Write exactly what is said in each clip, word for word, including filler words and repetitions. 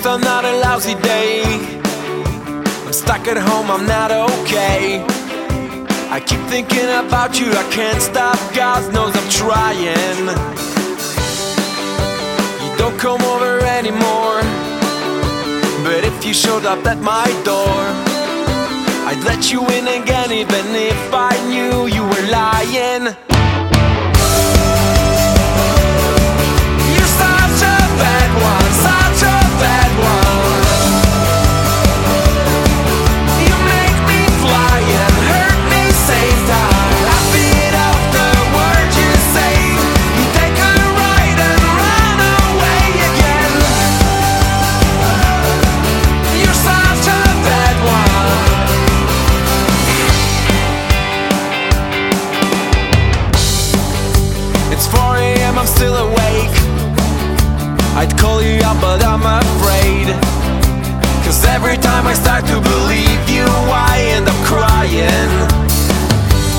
just another lousy day. I'm stuck at home, I'm not okay. I keep thinking about you, I can't stop, God knows I'm trying. You don't come over anymore, but if you showed up at my door, I'd let you in again even if I knew you were lying. You're such a bad one, such a bad one. You make me fly and hurt me same time. I feed off the words you say. You take a ride and run away again. You're such a bad one. It's four a m, I'm still awake. I'd call you up but I'm afraid, 'cause every time I start to believe you, I end up crying.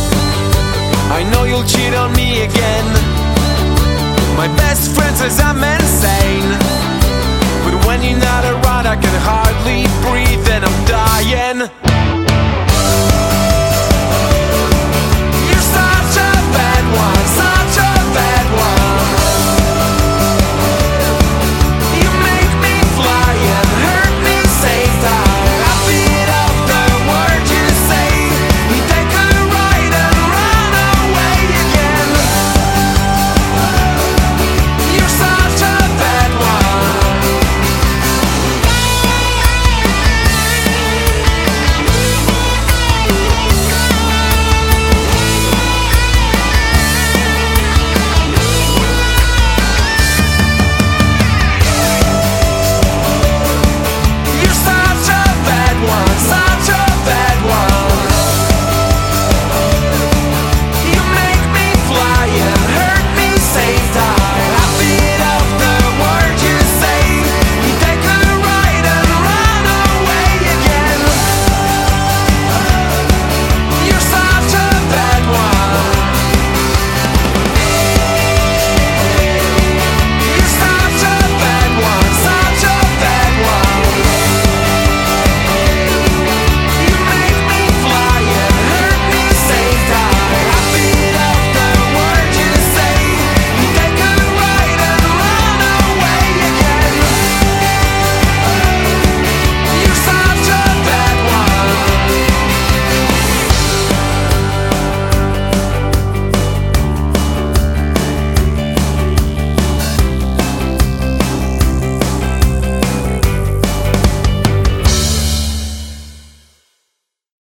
I know you'll cheat on me again. My best friend says I'm